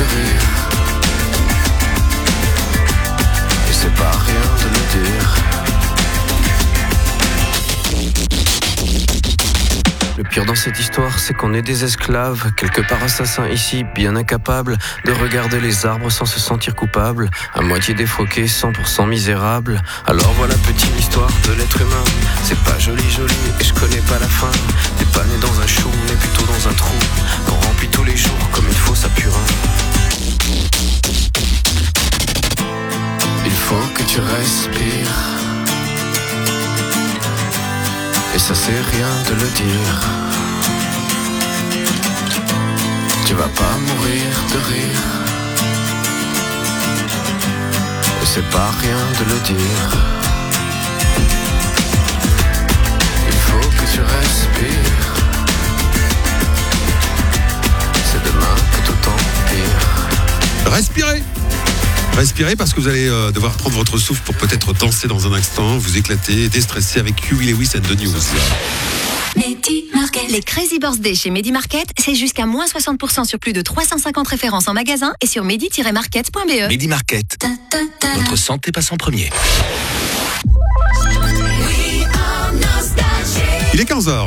rire. Et c'est pas rien de le dire. Le pire dans cette histoire, c'est qu'on est des esclaves, quelque part assassins ici, bien incapables de regarder les arbres sans se sentir coupables, à moitié défroqués, 100% misérables. Alors voilà petite histoire de l'être humain, c'est pas joli et je connais pas la fin. T'es pas né dans un chou, mais plutôt dans un trou, qu'on remplit tous les jours comme il faut sa purin. Il faut que tu respires, et ça c'est rien de le dire. Tu vas pas mourir de rire, et c'est pas rien de le dire. Il faut que tu respires, c'est demain que tout empire. Respirez parce que vous allez devoir prendre votre souffle pour peut-être danser dans un instant, vous éclater, déstresser avec Huey Lewis and the News. Medi Market. Les Crazy Birthday chez Medi Market, c'est jusqu'à moins 60% sur plus de 350 références en magasin et sur medi-market.be. Medi Market. Votre santé passe en premier. Il est 15h.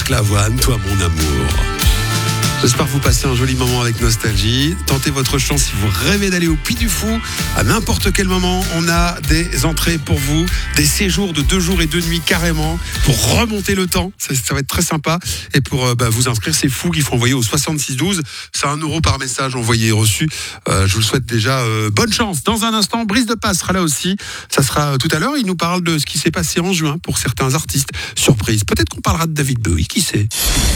Marc Lavoine, Toi mon amour. J'espère que vous passez un joli moment avec Nostalgie. Tentez votre chance si vous rêvez d'aller au Puy du Fou. À n'importe quel moment, on a des entrées pour vous, des séjours de 2 jours et 2 nuits carrément, pour remonter le temps. Ça va être très sympa. Et pour vous inscrire, c'est fou qu'il faut envoyer au 6612. C'est 1 € par message envoyé et reçu. Je vous souhaite déjà bonne chance. Dans un instant, Brise de Passe sera là aussi. Ça sera tout à l'heure. Il nous parle de ce qui s'est passé en juin pour certains artistes. Surprise. Peut-être qu'on parlera de David Bowie. Qui sait?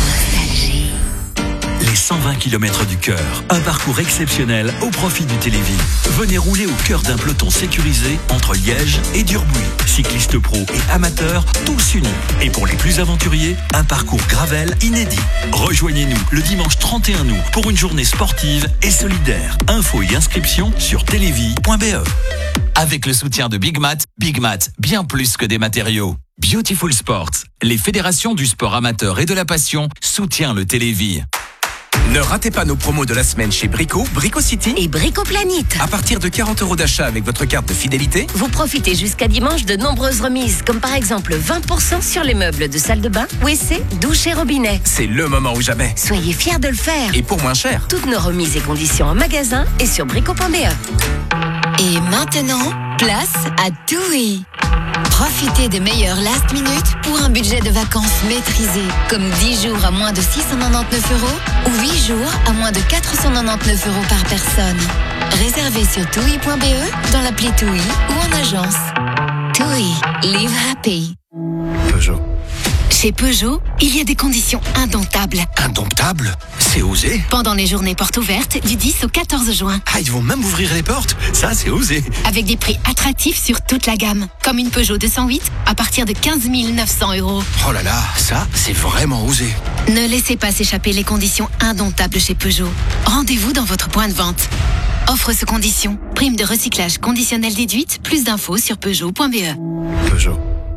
Les 120 km du cœur, un parcours exceptionnel au profit du Télévis. Venez rouler au cœur d'un peloton sécurisé entre Liège et Durbuy. Cyclistes pros et amateurs, tous unis. Et pour les plus aventuriers, un parcours gravel inédit. Rejoignez-nous le dimanche 31 août pour une journée sportive et solidaire. Infos et inscriptions sur télévis.be. Avec le soutien de Big Mat, bien plus que des matériaux. Beautiful Sports, les fédérations du sport amateur et de la passion, soutient le Télévis. Ne ratez pas nos promos de la semaine chez Brico, Brico City Et Brico Planète. À partir de 40 € d'achat avec votre carte de fidélité, Vous profitez jusqu'à dimanche de nombreuses remises, comme par exemple 20% sur les meubles de salle de bain, WC, douche et robinet. c'est le moment ou jamais. Soyez fiers de le faire. Et pour moins cher. Toutes nos remises et conditions en magasin et sur brico.be. Et maintenant, place à TUI. Profitez des meilleurs last minute pour un budget de vacances maîtrisé, comme 10 jours à moins de 699 € ou 8 jours à moins de 499 € par personne. Réservez sur TUI.be, dans l'appli TUI ou en agence. TUI, live happy. Peugeot. Chez Peugeot, il y a des conditions indomptables. Indomptable? C'est osé. Pendant les journées portes ouvertes du 10 au 14 juin. Ah, ils vont même ouvrir les portes? Ça, c'est osé. Avec des prix attractifs sur toute la gamme. Comme une Peugeot 208 à partir de 15 900 €. Oh là là, ça, c'est vraiment osé. Ne laissez pas s'échapper les conditions indomptables chez Peugeot. Rendez-vous dans votre point de vente. Offre sous conditions. Prime de recyclage conditionnelle déduite. Plus d'infos sur Peugeot.be. Peugeot.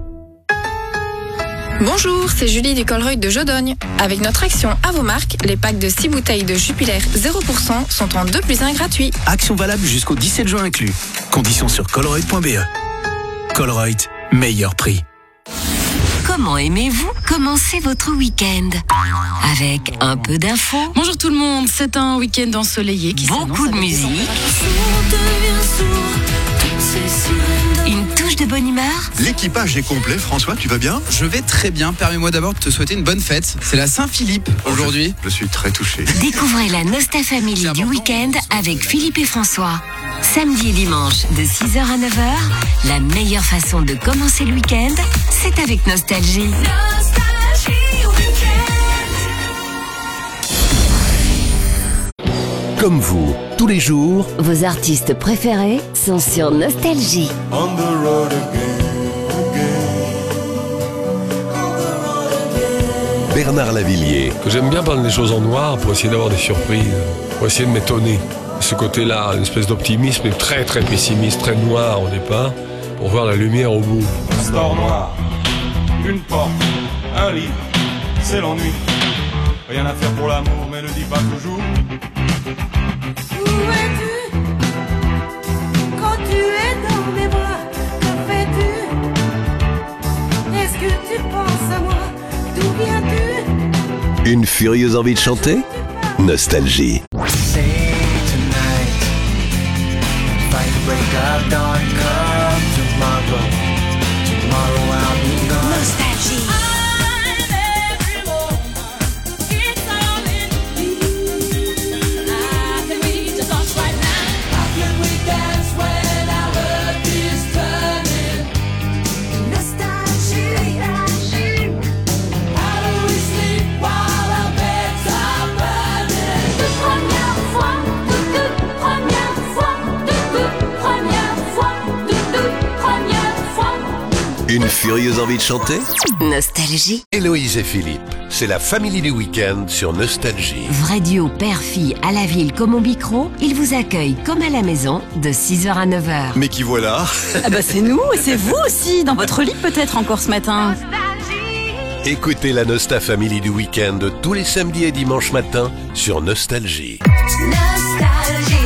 Bonjour, c'est Julie du Colruyt de Jodogne. Avec notre action à vos marques, les packs de 6 bouteilles de Jupiler 0% sont en 2 + 1 gratuit. Action valable jusqu'au 17 juin inclus. Conditions sur colruyt.be. Colruyt, meilleur prix. Comment aimez-vous commencer votre week-end? Avec un peu d'infos, Bonjour tout le monde, c'est un week-end ensoleillé qui s'annonce beaucoup de avec des musique, une touche de bonne humeur. L'équipage est complet. François, tu vas bien? Je vais très bien. Permets-moi d'abord de te souhaiter une bonne fête. C'est la Saint-Philippe aujourd'hui. Je suis très touché. Découvrez la Nosta Family du week-end avec Philippe et François. Samedi et dimanche de 6h à 9h, la meilleure façon de commencer le week-end, c'est avec Nostalgie. Comme vous, tous les jours, Vos artistes préférés sont sur Nostalgie. Bernard Lavillier. J'aime bien prendre les choses en noir pour essayer d'avoir des surprises, pour essayer de m'étonner. Ce côté-là, une espèce d'optimisme est très très pessimiste, très noir au départ, pour voir la lumière au bout. Un store noir, une porte, un livre, c'est l'ennui. Rien à faire pour l'amour, mais ne dis pas toujours. Où es-tu quand tu es dans mes bras? Que fais-tu? Est-ce que tu penses à moi? D'où viens-tu? Une furieuse envie de chanter? Nostalgie. Nostalgie. Une furieuse envie de chanter? Nostalgie. Héloïse et Philippe, c'est la famille du week-end sur Nostalgie. Vrai duo père-fille à la ville comme au micro, ils vous accueillent comme à la maison de 6h à 9h. Mais qui voilà? Ah bah c'est nous et c'est vous aussi, dans votre lit peut-être encore ce matin. Écoutez la Nosta Family du week-end tous les samedis et dimanches matins sur Nostalgie. Nostalgie.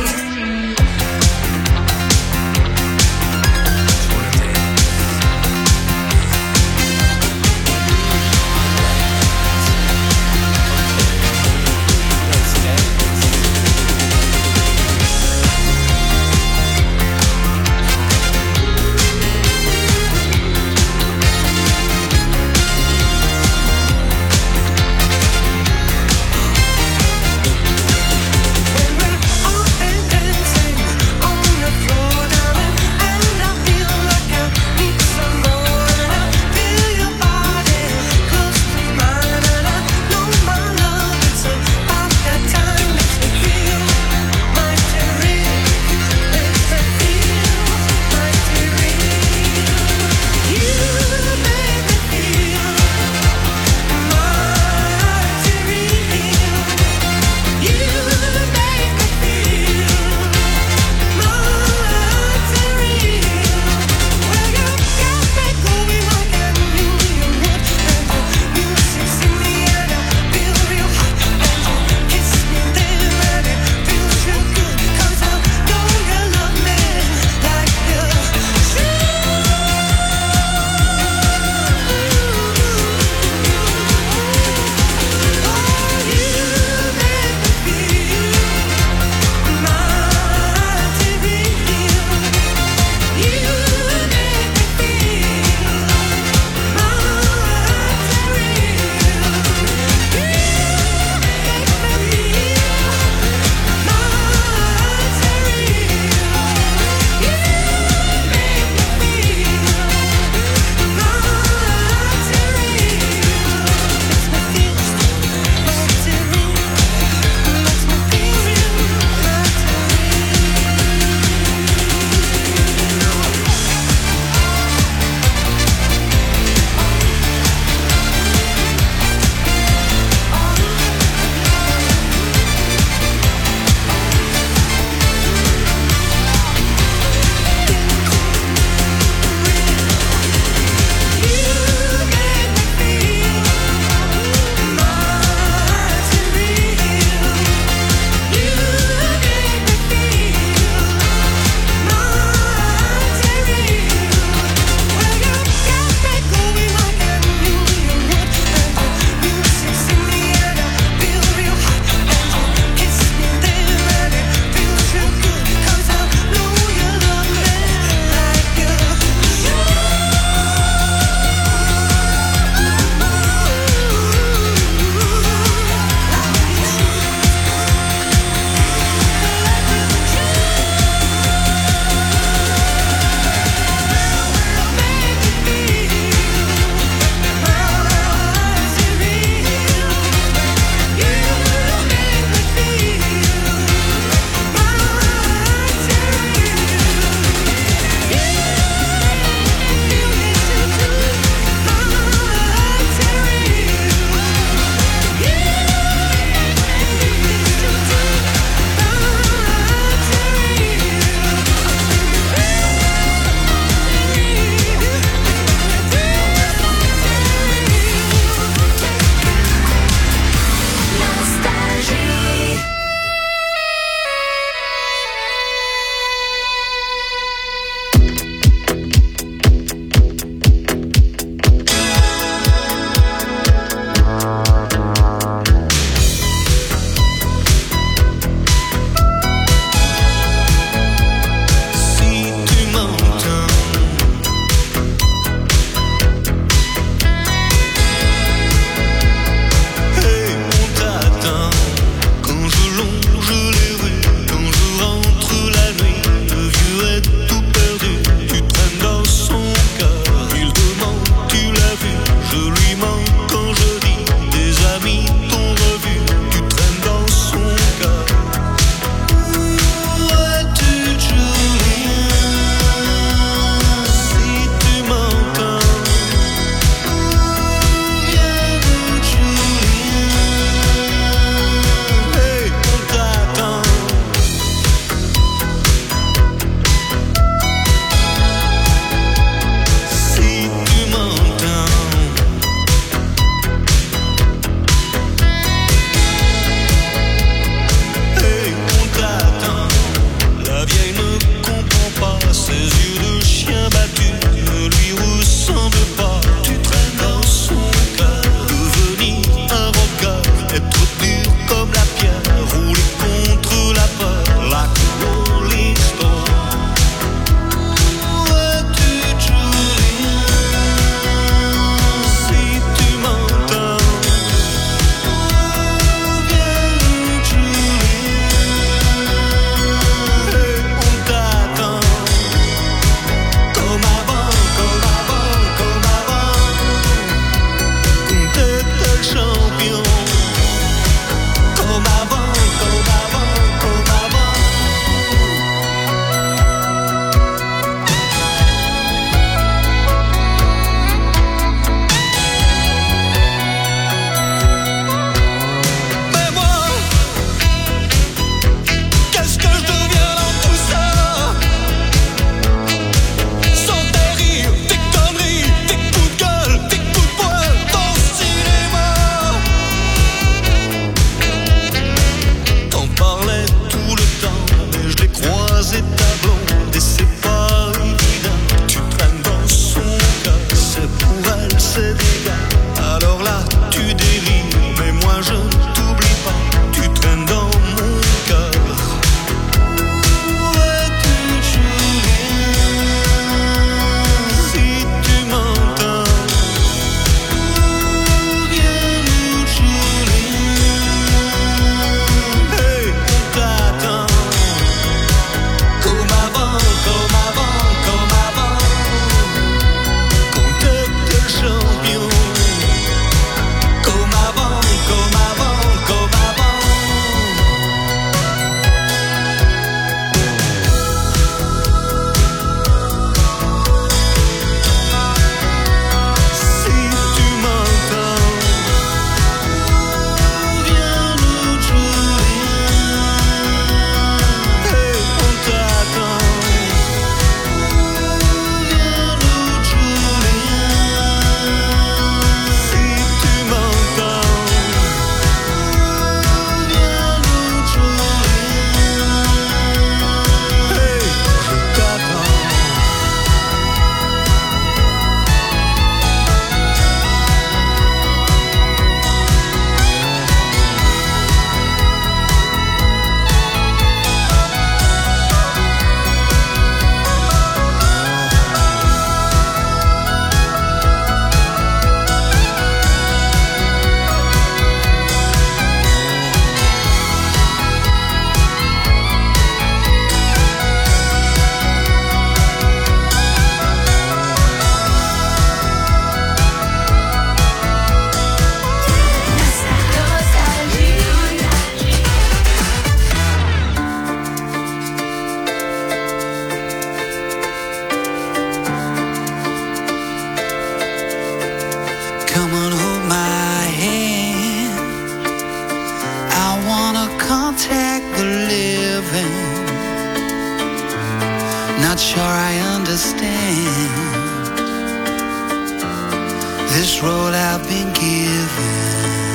this road I've been given.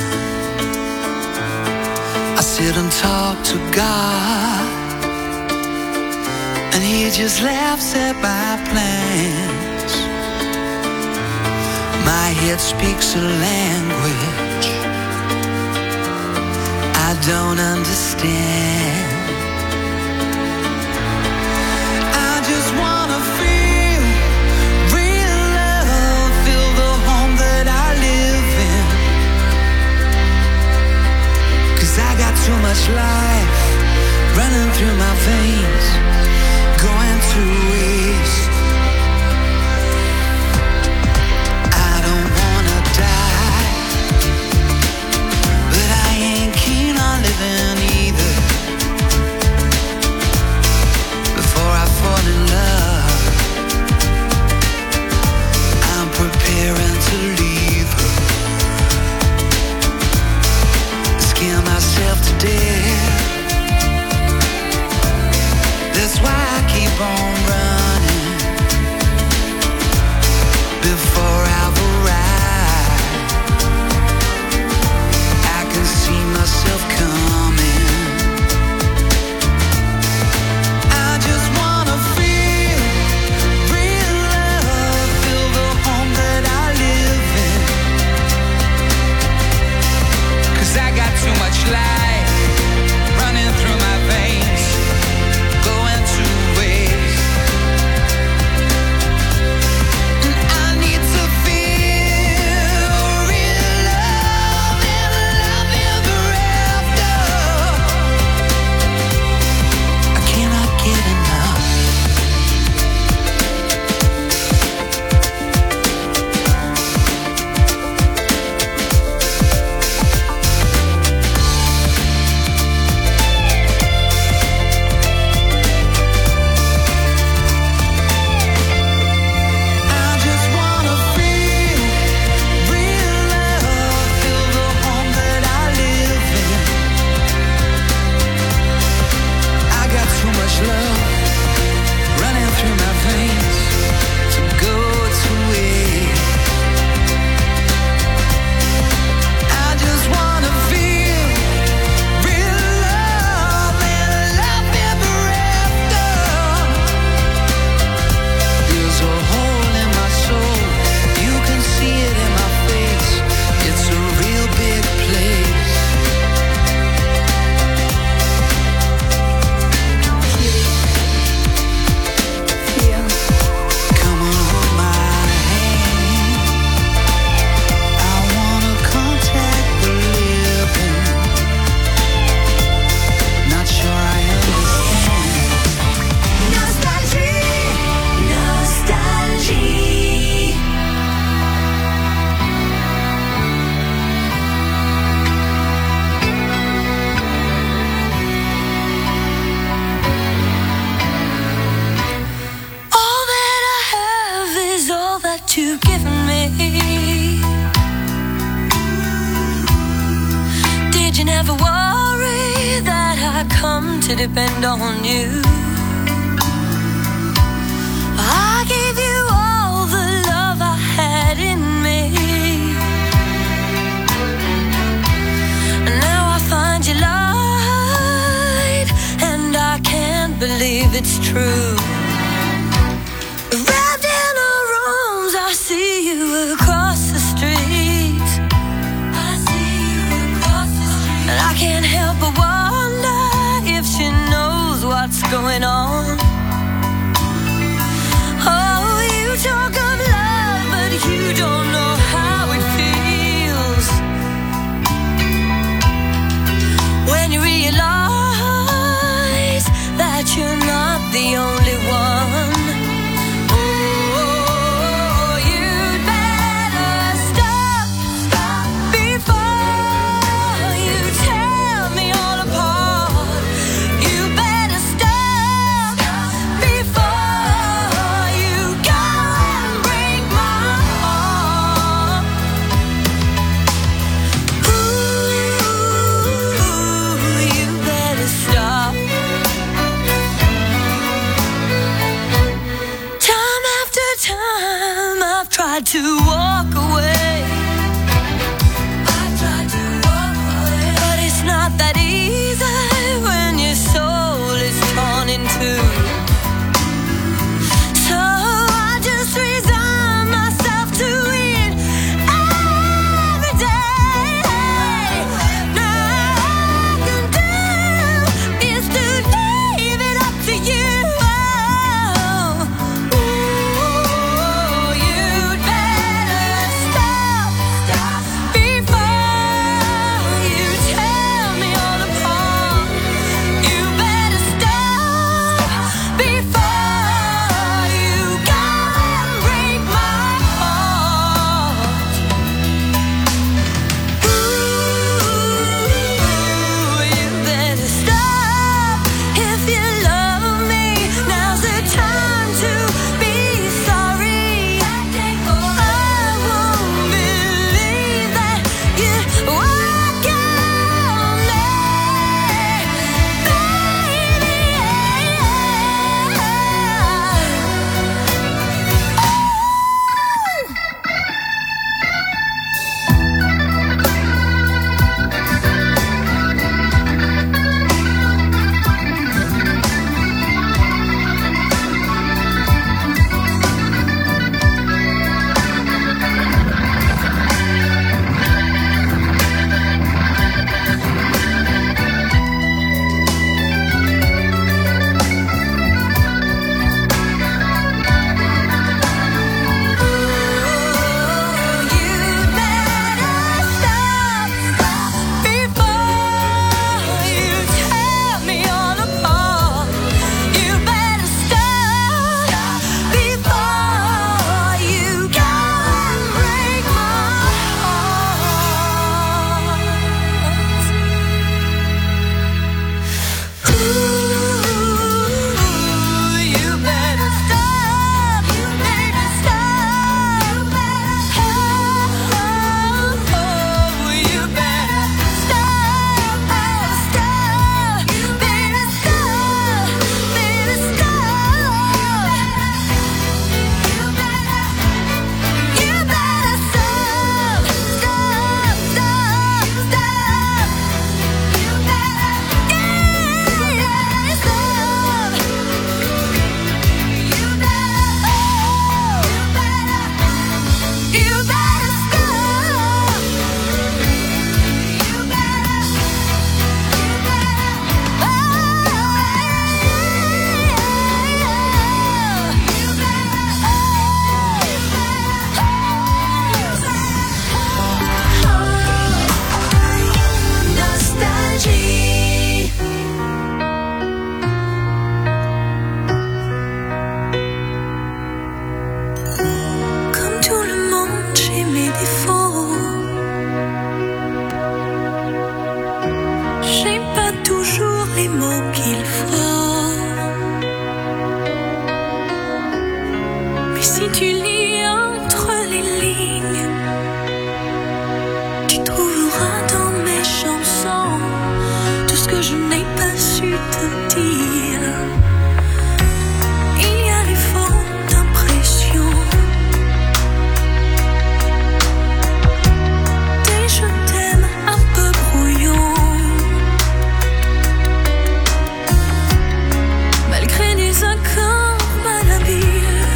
I sit and talk to God, and He just laughs at my plans. My head speaks a language I don't understand. I just wanna feel real love, feel the home that I live in. 'Cause I got too much life running through my veins, going to waste. I don't wanna die, but I ain't keen on living either. Before I fall in love, I'm preparing to leave her. Scare myself to death. That's why I keep on running. Before I've arrived, I can see myself coming. I just wanna feel real love, feel the home that I live in. 'Cause I got too much life running through my veins, going to waste. And I need to feel real love and love ever after. I cannot get enough. I just wanna feel real love, feel the home that I live in. I got too much love running through my veins to go to waste. I just wanna feel real love and love ever after. There's a hole in my soul, you can see it in my face. It's a real big place. Come on, hold my hand. I wanna contact the living. Not sure I understand. Nostalgie, nostalgie. All that I have is all that you've given me. Did you never worry that I'd come to depend on you? I gave you all the love I had in me. And now I find you lied, and I can't believe it's true. Wrapped in our arms, I see you across the street. I see you across the street. And I can't help but wonder if she knows what's going on. Oh, you talk of love, but you don't know how it feels. When you realize that you're not the only tried to walk away. But it's not that easy when your soul is torn in two. So I just resign myself to it every day. Now all I can do is to leave it up to you. You'd better stop before you tear me all apart. You better stop before you go and break my heart. You better stop if you love me. Now's the time to be sorry. I won't believe that you walk on me, comme tout le monde, j'ai mes défauts. J'ai pas toujours les mots qu'il faut. Mais si tu lis entre les lignes, tu trouveras dans mes chansons tout ce que je n'ai pas su te dire. Il y a les fautes d'impression, des je t'aime un peu brouillons, malgré des accords malhabiles.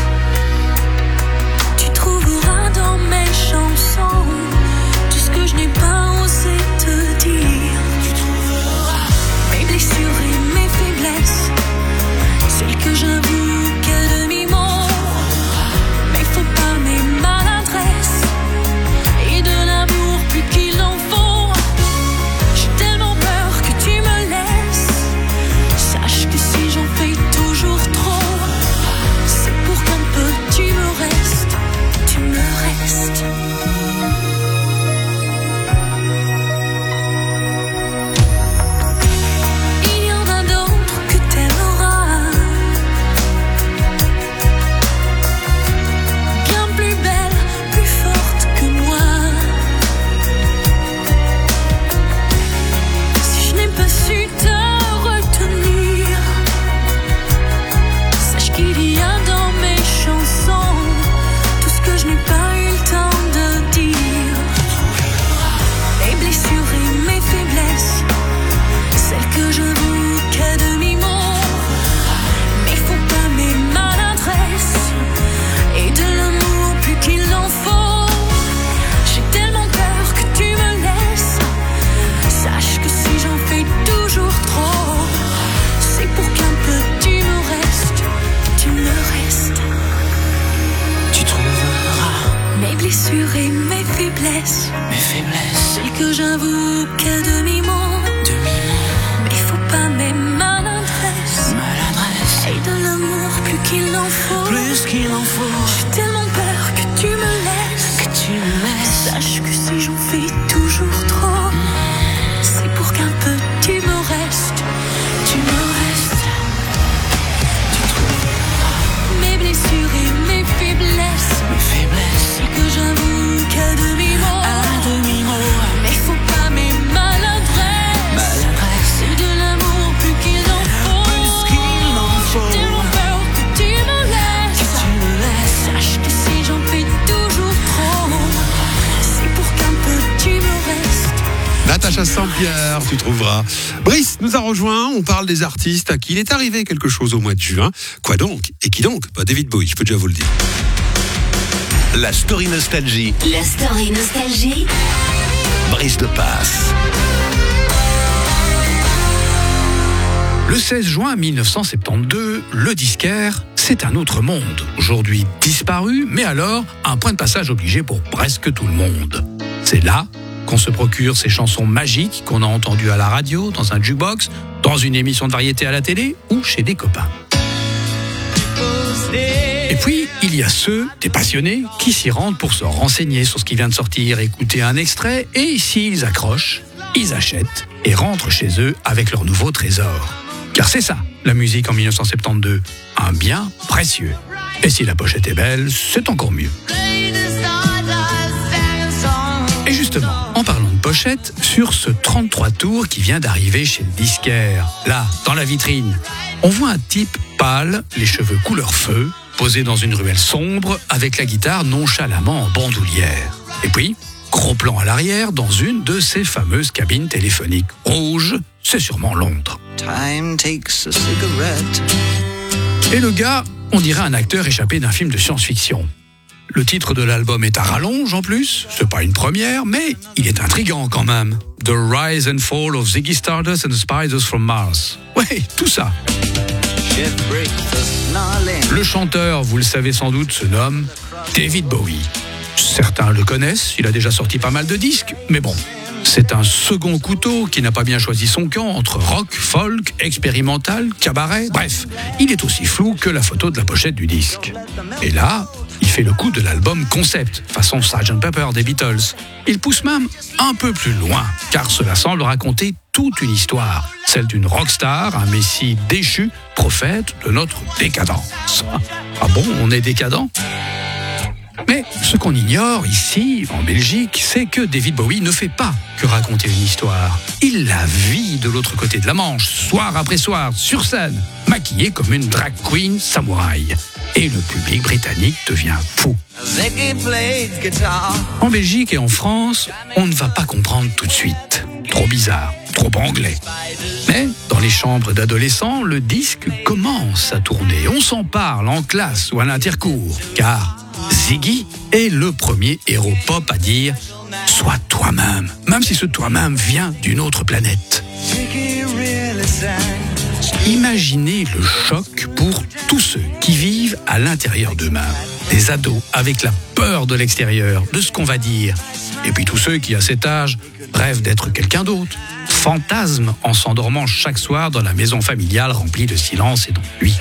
Tu trouveras dans mes chansons tout ce que je n'ai pas osé te dire. Mes blessures et blessures et mes faiblesses. Celles que j'avoue qu'à demi-mot. Mais faut pas mes maladresses. Et de l'amour plus qu'il en faut. J'ai tellement peur que tu me laisses. Sache que si j'en fais toujours trop, c'est pour qu'un peu tu me restes. Tu trouveras mes blessures et mes faiblesses. C'est que j'avoue qu'à demi-mot. Mais faut pas mes maladresses. C'est de l'amour plus qu'il en faut. J'ai tellement peur que tu me laisses. Sache que si j'en fais toujours trop, c'est pour qu'un peu tu me restes. Natacha Saint-Pierre, tu trouveras. Brice nous a rejoint, on parle des artistes à qui il est arrivé quelque chose au mois de juin. Quoi donc? Et qui donc? David Bowie, je peux déjà vous le dire. La story nostalgie. La story nostalgie. Brice de Passe. Le 16 juin 1972, le disquaire, c'est un autre monde. Aujourd'hui disparu, mais alors un point de passage obligé pour presque tout le monde. C'est là qu'on se procure ces chansons magiques qu'on a entendues à la radio, dans un jukebox, dans une émission de variété à la télé ou chez des copains. Et puis, il y a ceux, des passionnés, qui s'y rendent pour se renseigner sur ce qui vient de sortir, écouter un extrait, et s'ils accrochent, ils achètent et rentrent chez eux avec leur nouveau trésor. Car c'est ça, la musique en 1972, un bien précieux. Et si la pochette est belle, c'est encore mieux. Et justement, en parlant de pochette, sur ce 33 tours qui vient d'arriver chez le disquaire, là, dans la vitrine, on voit un type pâle, les cheveux couleur feu, posé dans une ruelle sombre, avec la guitare nonchalamment en bandoulière. Et puis, gros plan à l'arrière, dans une de ces fameuses cabines téléphoniques rouges, c'est sûrement Londres. Et le gars, on dirait un acteur échappé d'un film de science-fiction. Le titre de l'album est à rallonge en plus, c'est pas une première, mais il est intriguant quand même. The Rise and Fall of Ziggy Stardust and the Spiders from Mars. Ouais, tout ça. Le chanteur, vous le savez sans doute, se nomme David Bowie. Certains le connaissent, il a déjà sorti pas mal de disques, mais bon, c'est un second couteau qui n'a pas bien choisi son camp entre rock, folk, expérimental, cabaret, bref, il est aussi flou que la photo de la pochette du disque. Et là, il fait le coup de l'album concept, façon Sgt. Pepper des Beatles. Il pousse même un peu plus loin, car cela semble raconter toute une histoire, celle d'une rockstar, un messie déchu, prophète de notre décadence. Ah bon, on est décadent ? Mais ce qu'on ignore ici, en Belgique, c'est que David Bowie ne fait pas que raconter une histoire. Il la vit de l'autre côté de la Manche, soir après soir, sur scène, maquillé comme une drag queen samouraï. Et le public britannique devient fou. En Belgique et en France, on ne va pas comprendre tout de suite. Trop bizarre, trop anglais. Mais dans les chambres d'adolescents, le disque commence à tourner. On s'en parle en classe ou à l'intercours, car Ziggy est le premier héros pop à dire « Sois toi-même », même si ce toi-même vient d'une autre planète. Imaginez le choc pour tous ceux qui vivent à l'intérieur d'eux-mêmes. Des ados avec la peur de l'extérieur, de ce qu'on va dire. Et puis tous ceux qui, à cet âge, rêvent d'être quelqu'un d'autre. Fantasment en s'endormant chaque soir dans la maison familiale remplie de silence et d'ennui.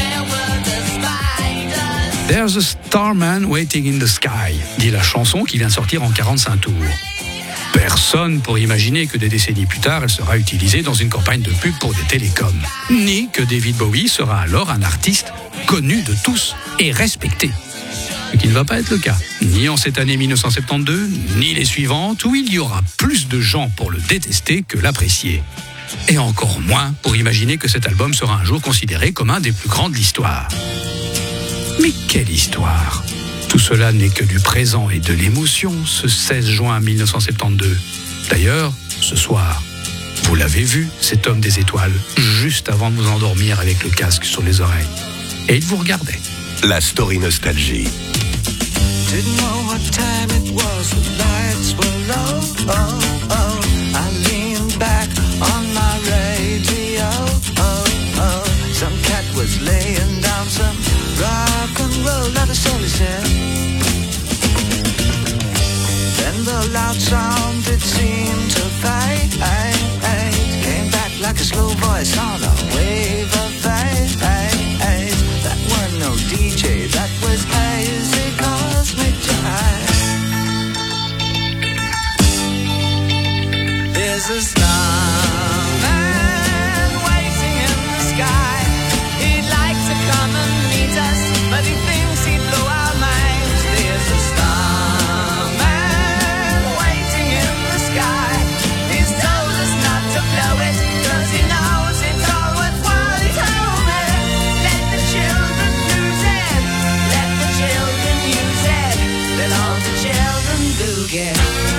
There's a starman waiting in the sky, dit la chanson qui vient de sortir en 45 tours. Personne pour imaginer que des décennies plus tard, elle sera utilisée dans une campagne de pub pour des télécoms. Ni que David Bowie sera alors un artiste connu de tous et respecté. Ce qui ne va pas être le cas, ni en cette année 1972, ni les suivantes, où il y aura plus de gens pour le détester que l'apprécier. Et encore moins pour imaginer que cet album sera un jour considéré comme un des plus grands de l'histoire. Mais quelle histoire! Tout cela n'est que du présent et de l'émotion, ce 16 juin 1972. D'ailleurs, ce soir, vous l'avez vu, cet homme des étoiles, juste avant de vous endormir avec le casque sur les oreilles. Et il vous regardait. La story nostalgie. Didn't know what time it was, the lights were low. Oh, oh, I leaned back on my radio. Oh, oh, some cat was laying down some rock and roll, not a soul is there. and the loud sound that seemed to fade came back like a slow voice on a wave of fate. That were no DJ, that was hazy cosmic jive. There's a starman waiting in the sky. He'd like to come and meet us, but he thinks he'd blow our minds. There's a starman waiting in the sky. He's told us not to blow it, 'cause he knows it's all worthwhile. He told me, let the children lose it, let the children use it, let all the children do get.